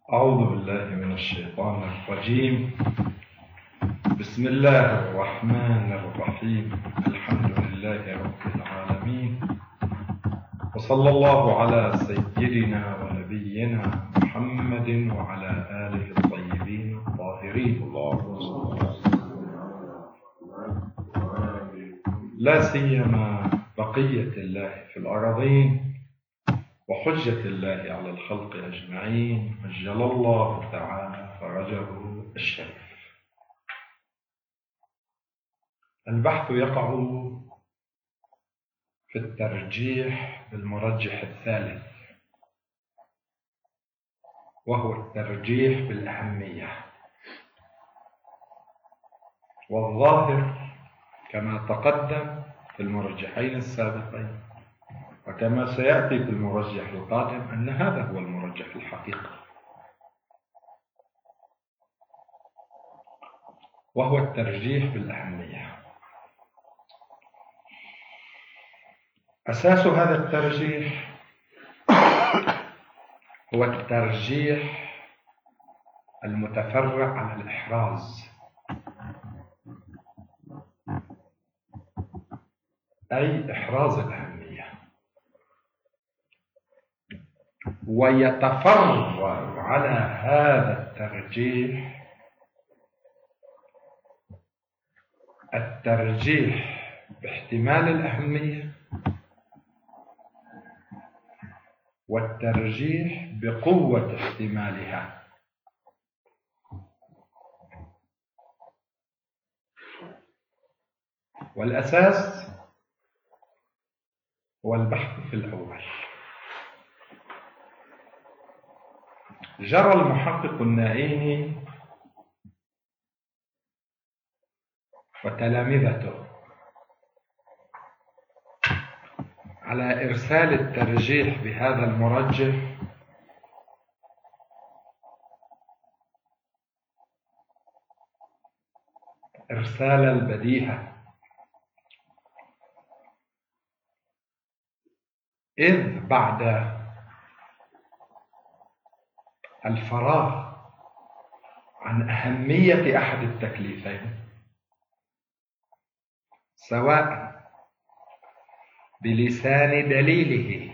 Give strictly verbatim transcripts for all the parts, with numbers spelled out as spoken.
أعوذ بالله من الشيطان الرجيم. بسم الله الرحمن الرحيم. الحمد لله رب العالمين، وصلى الله على سيدنا ونبينا محمد وعلى آله الطيبين الطاهرين. لا سيما بقية الله في الأراضين وحجة الله على الخلق أجمعين، عجل الله تعالى فرجه الشريف. البحث يقع في الترجيح بالمرجح الثالث، وهو الترجيح بالأهمية. والظاهر كما تقدم في المرجحين السابقين وكما سيأتي في المرجح القادم أن هذا هو المرجح الحقيقي، وهو الترجيح بالأهمية. أساس هذا الترجيح هو الترجيح المتفرع على الإحراز، أي إحراز الأهمية، ويتفرع على هذا الترجيح الترجيح باحتمال الأهمية والترجيح بقوة احتمالها. والأساس هو البحث في الأول. جرى المحقق النائيني وتلامذته على إرسال الترجيح بهذا المرجح إرسال البديهة، إذ بعد الفراغ عن أهمية أحد التكليفين، سواء بلسان دليله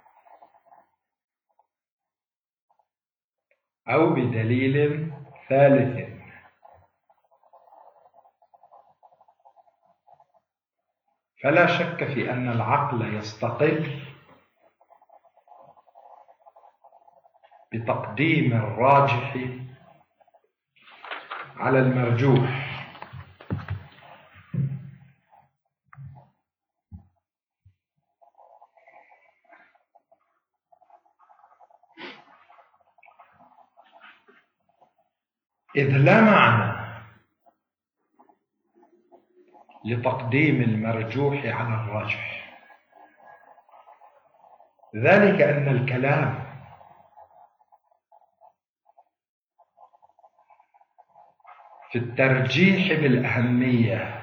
أو بدليل ثالث، فلا شك في أن العقل يستقل بتقديم الراجح على المرجوح. إذ لا معنى لتقديم المرجوح على الراجح، ذلك أن الكلام في الترجيح بالأهمية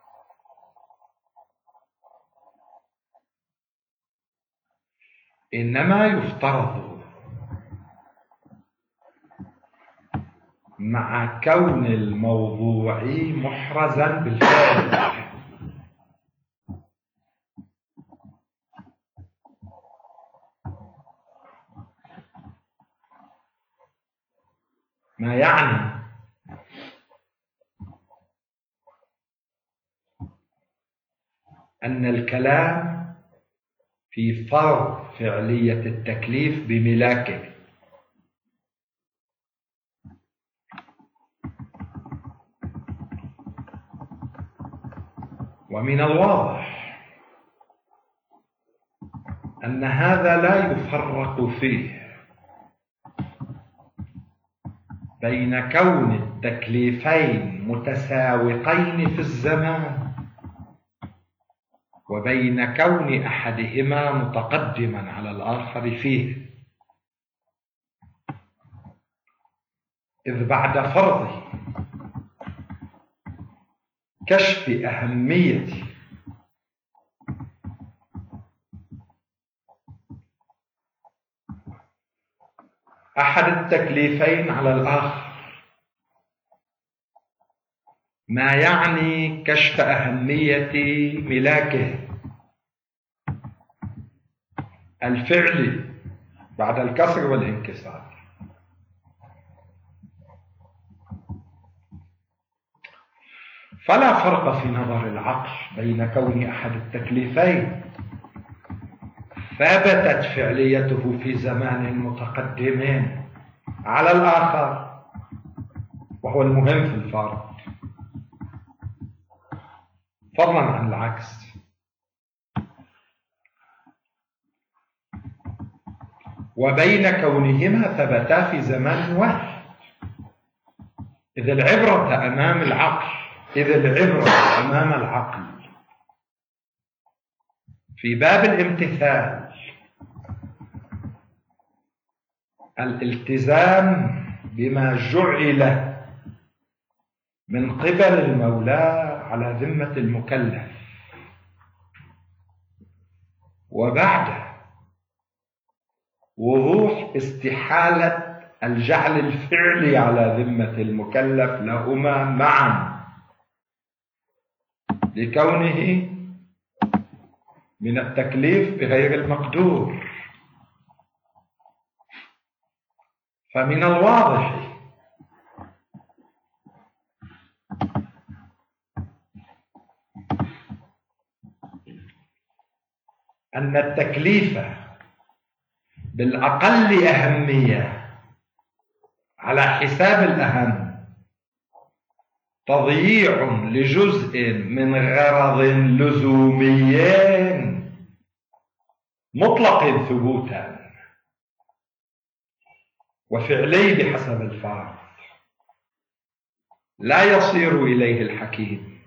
إنما يفترض مع كون الموضوع محرزا بالفعل، ما يعني أن الكلام في فرض فعلية التكليف بملاكه، ومن الواضح أن هذا لا يفرق فيه بين كون التكليفين متساوقين في الزمان وبين كون أحدهما متقدما على الآخر فيه، إذ بعد فرض كشف أهمية أحد التكليفين على الآخر، ما يعني كشف أهمية ملاكه الفعلي بعد الكسر والانكسار. فلا فرق في نظر العقل بين كون أحد التكليفين ثبتت فعليته في زمان متقدم على الآخر، وهو المهم في الفرق، فضلا عن العكس. وبين كونهما ثبتا في زمان واحد، إذ العبرة أمام العقل إذ العبرة أمام العقل في باب الامتثال الالتزام بما جعل من قبل المولى على ذمة المكلف، وبعد وضوح استحالة الجعل الفعلي على ذمة المكلف لهما معا لكونه من التكليف بغير المقدور. فمن الواضح أن التكليف بالأقل أهمية على حساب الأهم تضييع لجزء من غرض لزومي مطلق ثبوتا وفعلي بحسب الفرض لا يصير إليه الحكيم.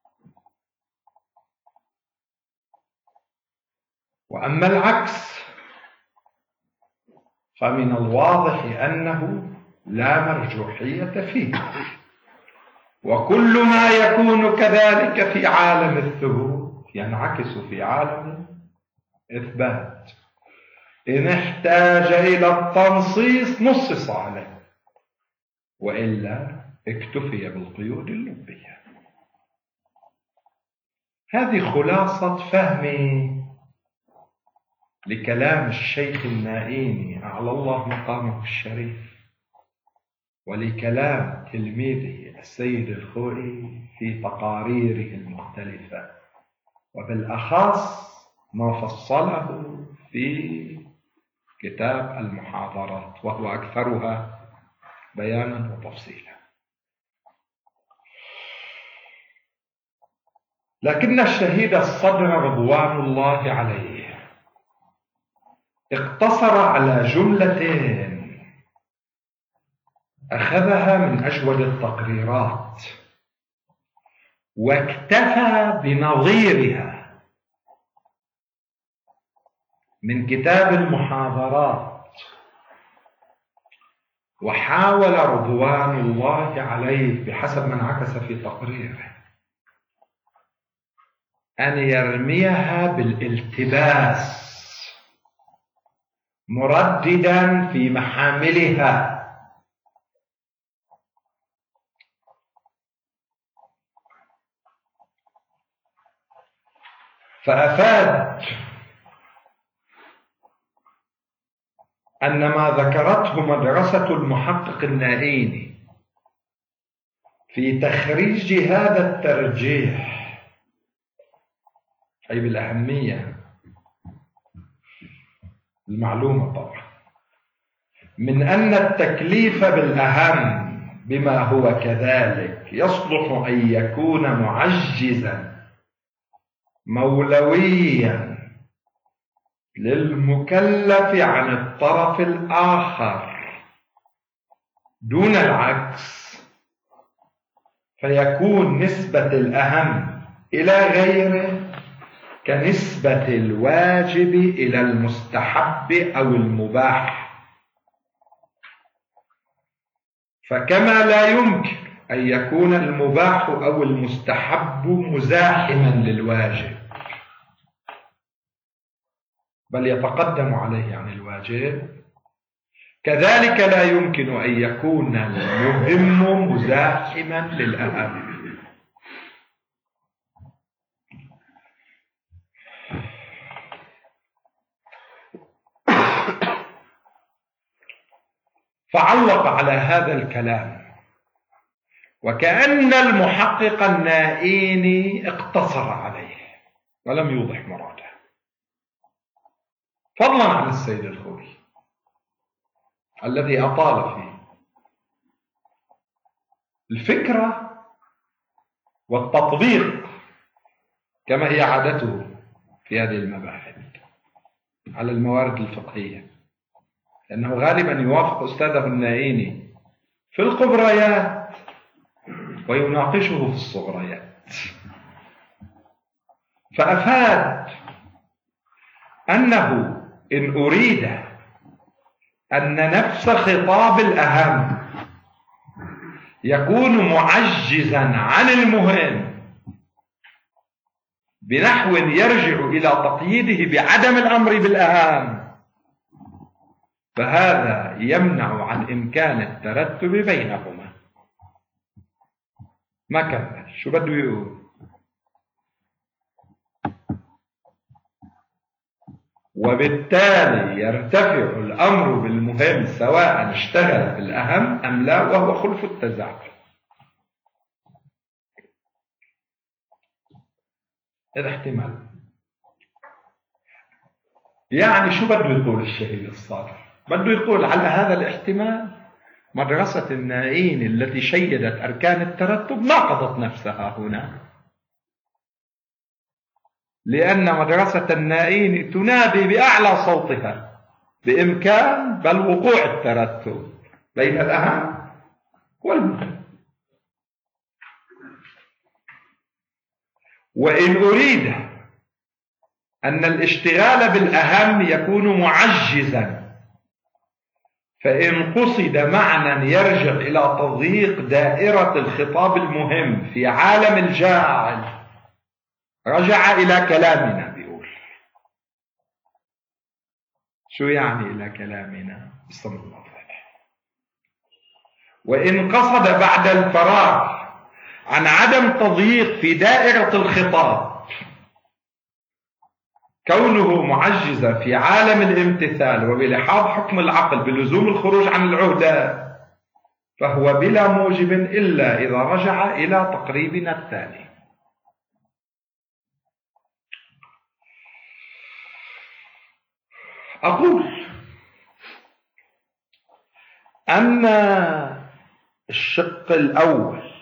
وأما العكس فمن الواضح أنه لا مرجوحية فيه، وكل ما يكون كذلك في عالم الثبوت ينعكس في عالم الإثبات. إن احتاج إلى التنصيص نصص عليه، وإلا اكتفي بالقيود اللبية. هذه خلاصة فهمي لكلام الشيخ النائيني أعلى الله مقامه الشريف، ولكلام تلميذه السيد الخوئي في تقاريره المختلفة، وبالأخص ما فصله في كتاب المحاضرات، وهو أكثرها بيانا وتفصيلا. لكن الشهيد الصدر رضوان الله عليه اقتصر على جملتين أخذها من أجود التقريرات، واكتفى بنظيرها من كتاب المحاضرات، وحاول رضوان الله عليه بحسب ما انعكس في تقريره أن يرميها بالالتباس مرددا في محاملها، فأفاد أن ما ذكرته مدرسة المحقق النائيني في تخريج هذا الترجيح أي بالأهمية المعلومة طبعا من أن التكليف بالأهم بما هو كذلك يصلح أن يكون معجزا مولويا للمكلف عن الطرف الآخر دون العكس، فيكون نسبة الأهم إلى غيره كنسبة الواجب إلى المستحب أو المباح. فكما لا يمكن أن يكون المباح أو المستحب مزاحما للواجب بل يتقدم عليه عن الواجب، كذلك لا يمكن أن يكون المهم مزاحما للأهم. فعلق على هذا الكلام وكأن المحقق النائيني اقتصر عليه ولم يوضح مراده، فضلا عن السيد الخوئي الذي أطال فيه. الفكرة والتطبيق كما هي عادته في هذه المباحث على الموارد الفقهية، لأنه غالبا يوافق أستاذه النائيني في الكبريات ويناقشه في الصغريات، فأفاد أنه إن أريد أن نفس خطاب الأهم يكون معجزا عن المهم بنحو يرجع إلى تقييده بعدم الأمر بالأهم، فهذا يمنع عن إمكان الترتب بينهما. ما كمل، شو بده يقول؟ وبالتالي يرتفع الأمر بالمهم سواء اشتغل بالأهم أم لا، وهو خلف التزاحم. هذا احتمال. يعني شو بده يقول الشهيد الصالح؟ بده يقول على هذا الاحتمال مدرسة النائين التي شيدت أركان الترتب ناقضت نفسها هنا، لأن مدرسة النائين تنادي بأعلى صوتها بإمكان بل وقوع الترتب بين الأهم والمهم. وإن أريد أن الاشتغال بالأهم يكون معجزا، فإن قصد معنى يرجع إلى تضييق دائرة الخطاب المهم في عالم الجاعل رجع إلى كلامنا. بيقول شو يعني إلى كلامنا؟ بسم الله. وإن قصد بعد الفراغ عن عدم تضييق في دائرة الخطاب كونه معجزا في عالم الامتثال وبلحاظ حكم العقل بلزوم الخروج عن العهدة، فهو بلا موجب إلا إذا رجع إلى تقريبنا الثاني. أقول أن الشق الأول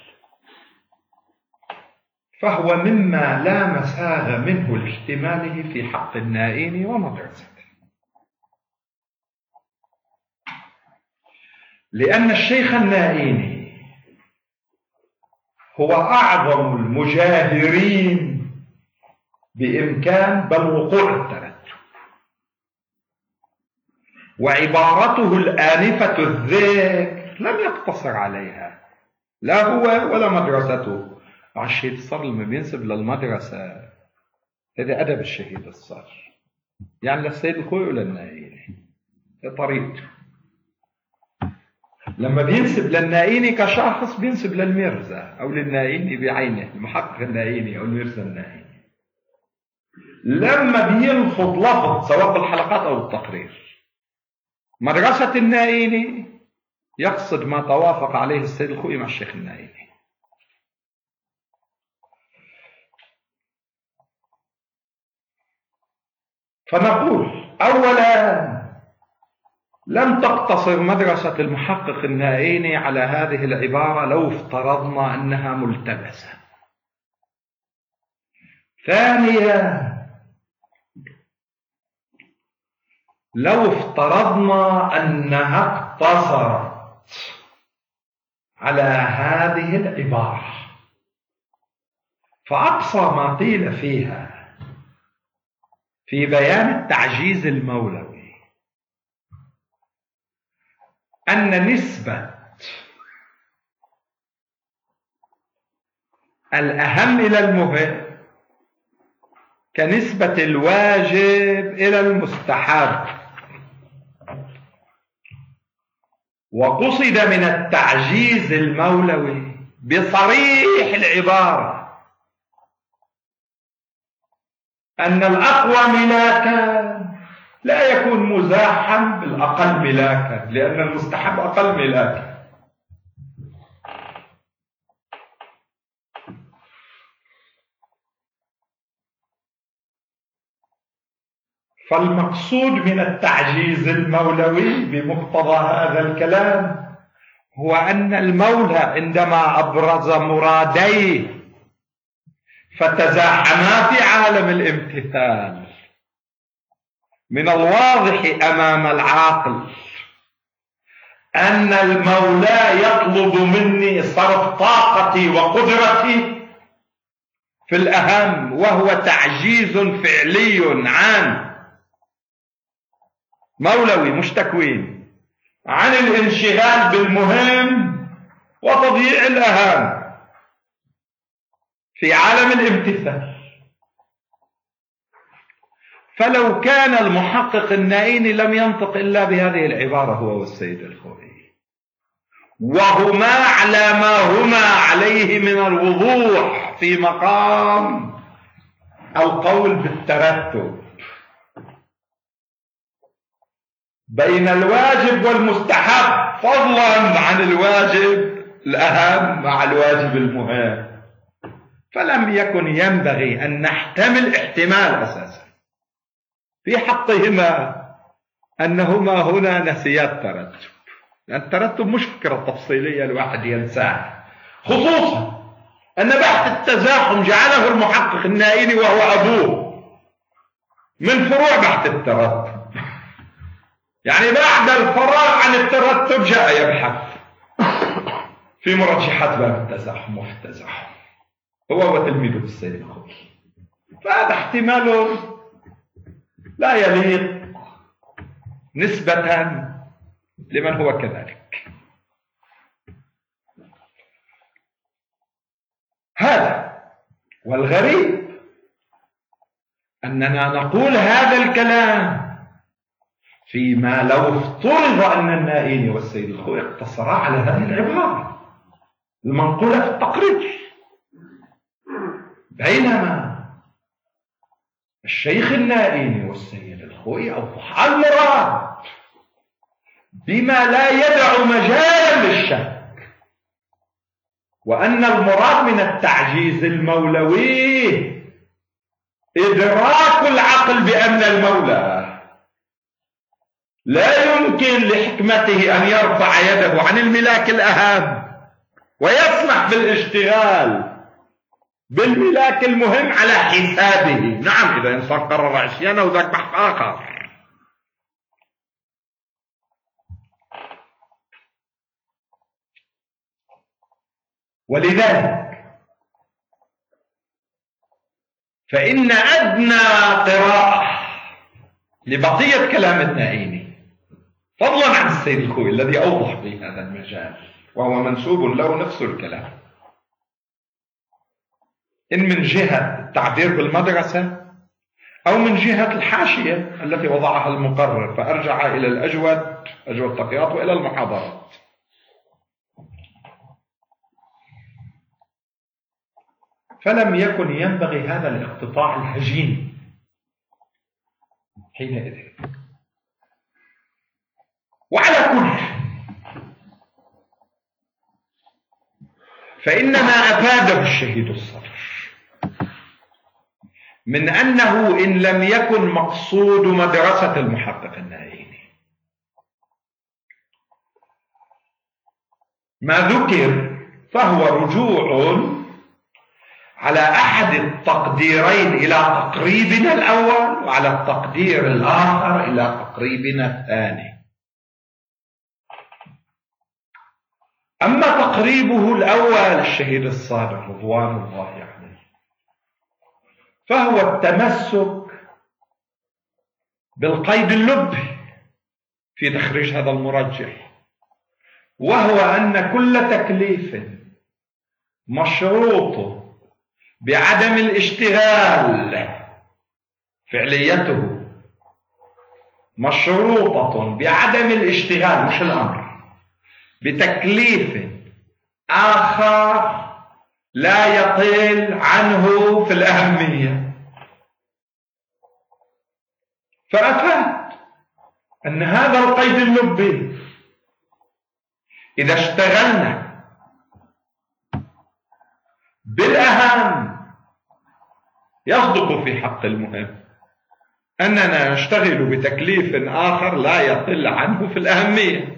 فهو مما لا مساغ منه لاحتماله في حق النائين ومدرسته، لأن الشيخ النائيني هو أعظم المجاهرين بإمكان بل وقوع الترتب، وعبارته الآنفة الذكر لم يقتصر عليها لا هو ولا مدرسته. مع الشهيد الصقر لما بينسب للمدرسة هذا أدب الشهيد الصقر، يعني للسيد الخوئي ولا النائيني طريقته. لما بينسب للنائيني كشخص بينسب للميرزا أو للنائيني بعينه، المحقق النائيني أو الميرزا النائيني. لما بينخض لفظ سواء بالحلقات أو التقرير مدرسة النائيني يقصد ما توافق عليه السيد الخوئي مع الشيخ النائيني. فنقول أولا لم تقتصر مدرسة المحقق النائيني على هذه العبارة لو افترضنا أنها ملتبسة. ثانيا لو افترضنا أنها اقتصرت على هذه العبارة فأقصى ما قيل فيها في بيان التعجيز المولوي أن نسبة الأهم إلى المهم كنسبة الواجب إلى المستحب، وقصد من التعجيز المولوي بصريح العبارة أن الأقوى ملاكا لا يكون مزاحا بالأقل ملاكا، لأن المستحب أقل ملاكا. فالمقصود من التعجيز المولوي بمقتضى هذا الكلام هو أن المولى عندما أبرز مراديه فتزاحما في عالم الامتثال، من الواضح أمام العاقل أن المولى يطلب مني صرف طاقتي وقدرتي في الأهم، وهو تعجيز فعلي عن مولوي مش تكوين، عن الانشغال بالمهم وتضييع الأهم في عالم الامتثال. فلو كان المحقق النائيني لم ينطق إلا بهذه العبارة هو والسيد الخوئي، وهما على ما هما عليه من الوضوح في مقام القول بالترتب بين الواجب والمستحب، فضلا عن الواجب الأهم مع الواجب المهم، فلم يكن ينبغي أن نحتمل احتمال أساسا في حقهما أنهما هنا نسيا الترتب، لأن الترتب مش فكرة تفصيلية الواحد ينساها، خصوصا أن بحث التزاحم جعله المحقق النائيني وهو أبوه من فروع بحث الترتب، يعني بعد الفراغ عن الترتب جاء يبحث في مرجحات باب التزاحم وفي التزاحم هو وتلميذه السيد الخوئي. فهذا احتمال لا يليق نسبة لمن هو كذلك. هذا والغريب أننا نقول هذا الكلام فيما لو افترض أن النائيني والسيد الخوئي اقتصرا على هذه العبارة المنقولة في التقرير، بينما الشيخ النائيني والسيد الخوئي أوضح المراد بما لا يدع مجالا للشك، وأن المراد من التعجيز المولوي إدراك العقل بأن المولى لا يمكن لحكمته أن يرفع يده عن الملاك الأهم ويسمح بالاشتغال بالملاك المهم على حسابه. نعم، إذا إنسان قرر عصيانه ذاك بحث آخر. ولذلك فإن أدنى قراءة لبقية كلام النائيني فضلا عن السيد الخوئي الذي أوضح في هذا المجال وهو منسوب له نفس الكلام، إن من جهة التعبير بالمدرسة أو من جهة الحاشية التي وضعها المقرر، فأرجع إلى الأجود أجود تقياط وإلى المحاضرات. فلم يكن ينبغي هذا الاقتطاع الهجين حينئذ. وعلى كل فإنما أفاده الشهيد الصدر من أنه إن لم يكن مقصود مدرسة المحقق النائيني ما ذكر، فهو رجوع على أحد التقديرين إلى تقريبنا الأول، وعلى التقدير الآخر إلى تقريبنا الثاني. أما تقريبه الأول الشهيد الصادق رضوان الله عليه فهو التمسك بالقيد اللبي في تخريج هذا المرجح، وهو أن كل تكليف مشروط بعدم الاشتغال فعليته مشروطة بعدم الاشتغال مش الأمر بتكليف آخر لا يقل عنه في الأهمية. فأفاد أن هذا القيد اللبي إذا اشتغلنا بالأهم يصدق في حق المهم، أننا نشتغل بتكليف آخر لا يقل عنه في الأهمية.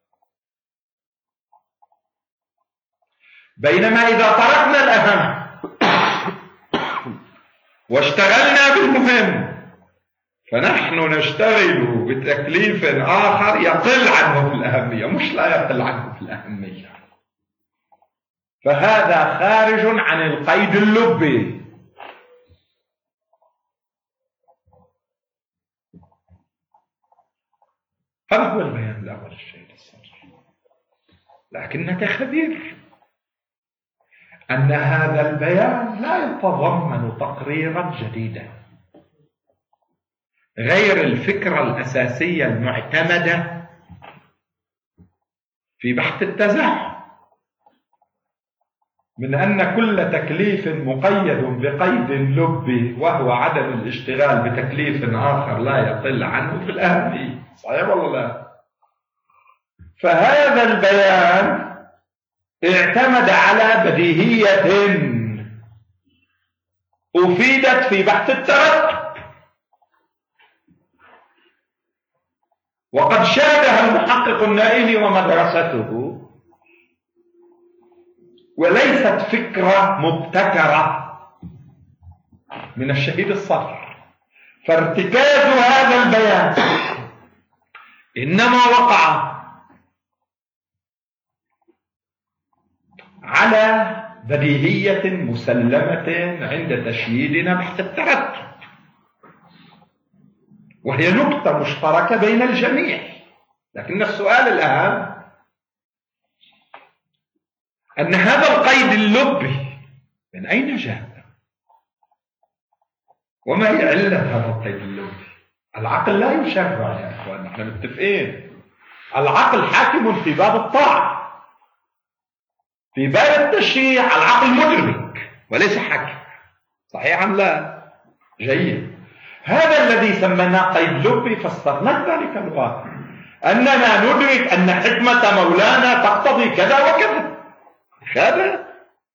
بينما إذا تركنا الأهم واشتغلنا بالمهم فنحن نشتغل بتكليف آخر يقل عنه في الأهمية، مش لا يقل عنه في الأهمية. فهذا خارج عن القيد اللبي. هذا هو البيان الأول الشيء الصريح. لكنك خبير أن هذا البيان لا يتضمن تقريرا جديدا غير الفكرة الأساسية المعتمدة في بحث التزاحم، من أن كل تكليف مقيد بقيد لبي وهو عدم الاشتغال بتكليف آخر لا يقل عنه في الأهمية. صحيح ولا لا؟ فهذا البيان اعتمد على بديهية أفيدت في بحث الترتب، وقد شاهدها المحقق النائلي ومدرسته، وليست فكرة مبتكرة من الشهيد الصفر. فارتكاز هذا البيان إنما وقع على بديهية مسلمة عند تشييدنا بحث الترتب، وهي نقطة مشتركة بين الجميع. لكن السؤال الأهم أن هذا القيد اللبي من أين جاء؟ وما هي علة هذا القيد اللبي؟ العقل لا يشرع يا إخوان، نحن متفقين. العقل حاكم في باب الطاعة، في باب التشريع العقل مدرك وليس حاكم. صحيح أم لا؟ جيد. هذا الذي سميناه قيد لبي فسرنا ذلك الواقع، أننا ندرك أن حكمة مولانا تقتضي كذا وكذا. هذا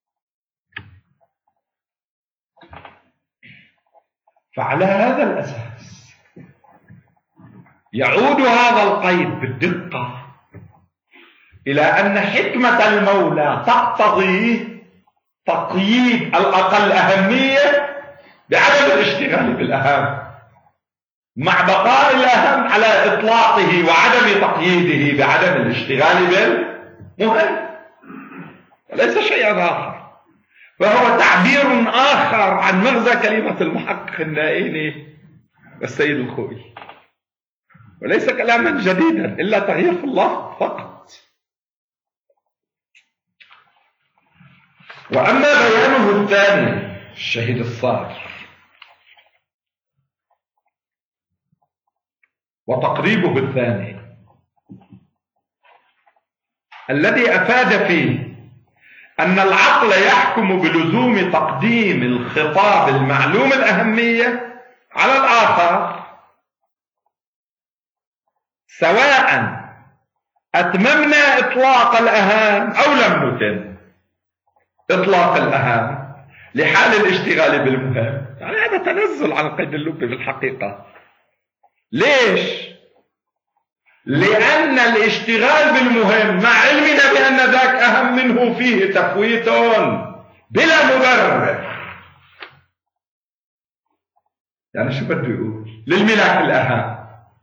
فعلى هذا الأساس يعود هذا القيد بالدقة إلى أن حكمة المولى تقتضي تقييد الأقل أهمية بعدم الاشتغال بالأهم، مع بقاء الأهم على إطلاقه وعدم تقييده بعدم الاشتغال بالمهم، وليس شيئا آخر. فهو تعبير آخر عن مغزى كلمة المحقق النائلي والسيد الخوئي، وليس كلاما جديدا إلا تغيير في اللفظ فقط. وأما بيانه الثاني الشهيد الصادر وتقريبه الثاني الذي أفاد فيه أن العقل يحكم بلزوم تقديم الخطاب المعلوم الأهمية على الآخر، سواء أتممنا إطلاق الأهم أو لم نتم إطلاق الأهم لحال الاشتغال بالمهم. يعني هذا تنزل عن القيد اللبي في الحقيقة. ليش؟ لأن الاشتغال بالمهم مع علمنا بأن ذاك أهم منه فيه تفويت بلا مبرر. يعني شو بده يقول؟ للملاك الأهم،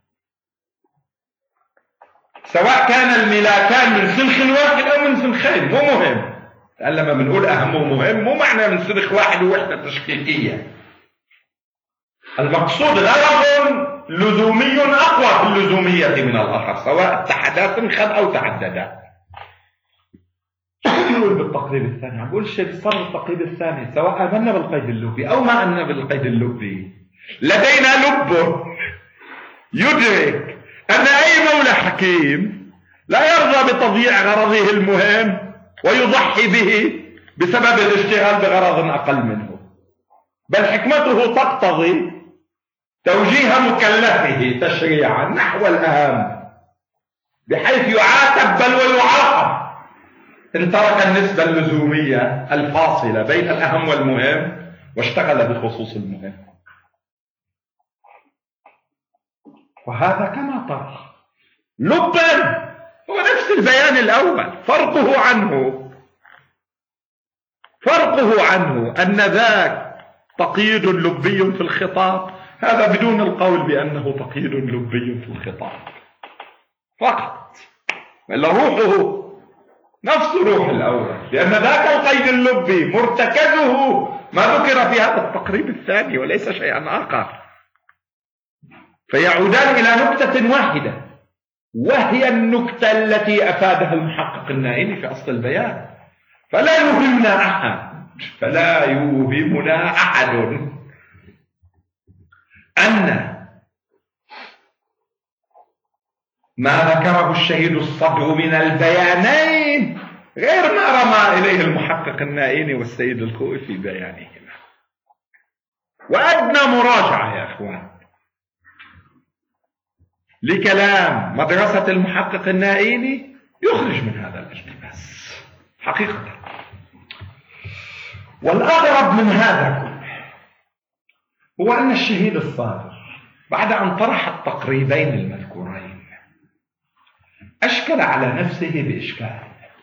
سواء كان الملاكان من سنخ واحد أو من سنخين مو مهم. لأن لما بنقول أهم ومهم مو معنى من سنخ واحد ووحدة تشكيكية. المقصود غرض لزومي أقوى في اللزومية من الآخر، سواء اتحدا سنخا أو تعددا. شو يقول بالتقريب الثاني؟ عم بقول الشيء صار بالتقريب الثاني سواء آمنا بالقيد اللبي أو ما آمنا بالقيد اللبي، لدينا لب يدرك أن أي مولى حكيم لا يرضى بتضييع غرضه المهم ويضحي به بسبب الاشتغال بغرض أقل منه، بل حكمته تقتضي توجيه مكلفه تشريعا نحو الأهم بحيث يعاتب بل ويعاقب إن ترك النسبة اللزومية الفاصلة بين الأهم والمهم واشتغل بخصوص المهم. وهذا كما ترى لبا هو نفس البيان الأول، فرقه عنه فرقه عنه أن ذاك تقييد لبي في الخطاب، هذا بدون القول بأنه تقييد لبي في الخطاب فقط، إلا روحه نفس روح الأول، لأن ذاك القيد اللبي مرتكزه ما ذكر في هذا التقريب الثاني وليس شيئا آخر، فيعودان إلى نكتة واحدة وهي النكتة التي أفادها المحقق النائمي في أصل البيان. فلا يوهمنا أحد فلا يوهمنا أحد أن ما ذكره الشهيد الصدر من البيانين غير ما رمى إليه المحقق النائمي والسيد الخوئي في بيانهما. وأدنى مراجعة يا أخوان لكلام مدرسة المحقق النائمي يخرج من هذا الالتباس حقيقة. والأغرب من هذا كله هو أن الشهيد الصادر بعد أن طرح التقريبين المذكورين أشكل على نفسه بإشكال.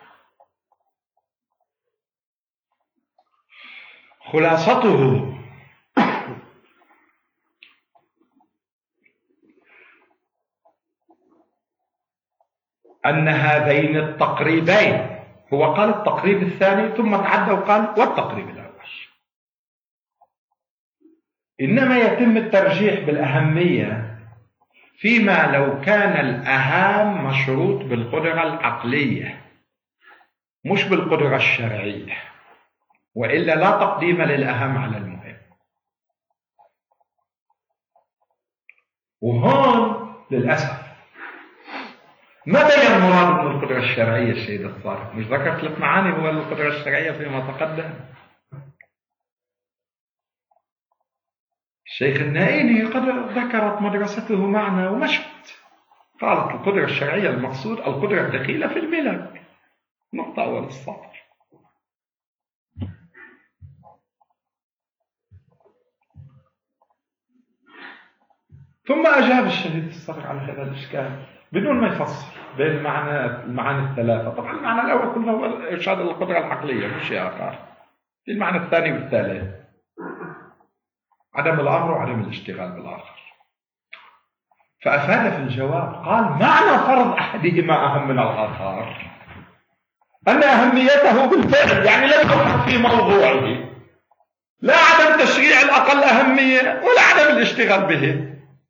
خلاصته أن هذين التقريبين، هو قال التقريب الثاني ثم تعدى وقال والتقريب الأول، إنما يتم الترجيح بالأهمية فيما لو كان الأهم مشروط بالقدرة العقلية مش بالقدرة الشرعية، وإلا لا تقديم للأهم على المهم. وهون للأسف ما بين مراد من القدرة الشرعية الشهيد الصادق، مش ذكر ثلاث معاني هو القدرة الشرعية فيما تقدم. الشيخ النائمي قد ذكرت مدرسته معنا ومشت، قالت القدرة الشرعية المقصود القدرة الدخيلة في الملك، نقطة أول السطر. ثم أجاب الشهيد الصادق على هذا الإشكال بدون ما يفصل بين المعنى المعاني الثلاثة. طبعا المعنى الأول كله هو إرشاد القدرة العقلية مش شيء آخر. في المعنى الثاني والثالث عدم الأمر وعدم الاشتغال بالآخر. فأفاد في الجواب قال معنى فرض أحدهما أهم من الآخر أن أهميته بالفعل، يعني لا يقع في موضوعه، لا عدم تشريع الأقل أهمية ولا عدم الاشتغال به.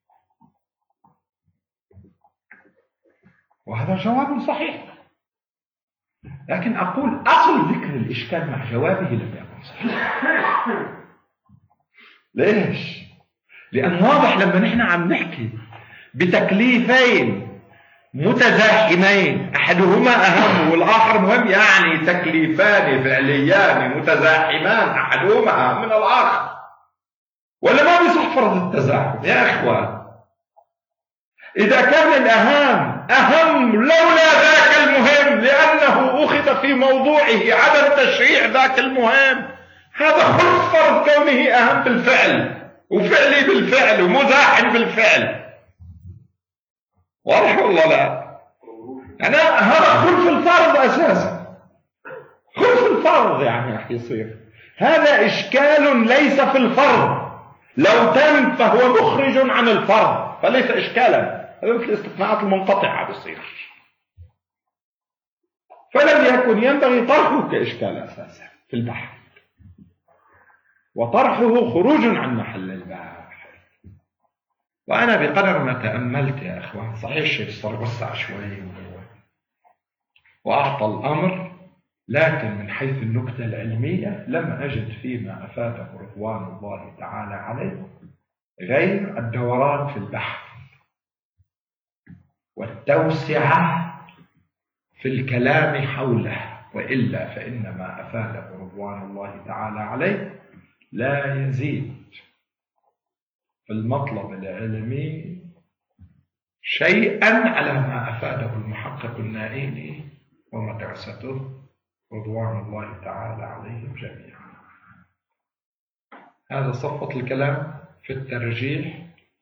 وهذا جواب صحيح، لكن أقول أصل ذكر الإشكال مع جوابه لم يكن صحيح. ليش؟ لأن واضح لما نحن عم نحكي بتكليفين متزاحمين أحدهما أهم والآخر مهم، يعني تكليفان فعليان متزاحمان أحدهما أهم من الآخر، ولا ما بيصح فرض التزاحم يا إخوان؟ إذا كان الأهم أهم لولا ذاك المهم لأنه أخذ في موضوعه عدم تشريع ذاك المهم، هذا خلف فرض كونه أهم بالفعل وفعلي بالفعل ومزاحم بالفعل. واضح ولا لا؟ يعني هذا خلف الفرض أساسا، خلف الفرض يعني رح يصير هذا إشكال ليس في الفرض، لو تم فهو مخرج عن الفرض فليس إشكالا، هذا مثل الاستثناءات المنقطعة بصير، فلم يكن ينبغي طرحه كإشكال أساسا في البحث، وطرحه خروج عن محل البحث. وأنا بقدر ما تأملت يا أخوان صحيح الشيخ صار وسع شوي وأعطى الأمر، لكن من حيث النكتة العلمية لم أجد فيما أفاده رضوان الله تعالى عليه غير الدوران في البحث والتوسعة في الكلام حوله، وإلا فإنما أفاده رضوان الله تعالى عليه لا يزيد في المطلب العلمي شيئا على ما أفاده المحقق النائلي ومدرسته رضوان الله تعالى عليهم جميعا. هذا صفة الكلام في الترجيح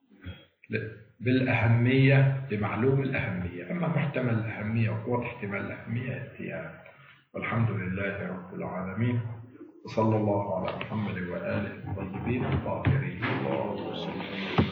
بالأهمية لمعلوم الأهمية. أما محتمل الأهمية وقوة احتمال الأهمية هي. والحمد لله رب العالمين، وصلى الله على محمد وآله الطيبين الطاهرين. الله